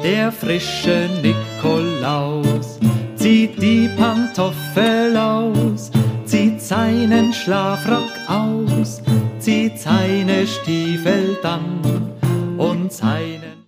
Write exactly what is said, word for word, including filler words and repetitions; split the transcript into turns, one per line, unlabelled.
Der frische Nikolaus zieht die Pantoffel aus, zieht seinen Schlafrock aus, zieht seine Stiefel dann und seinen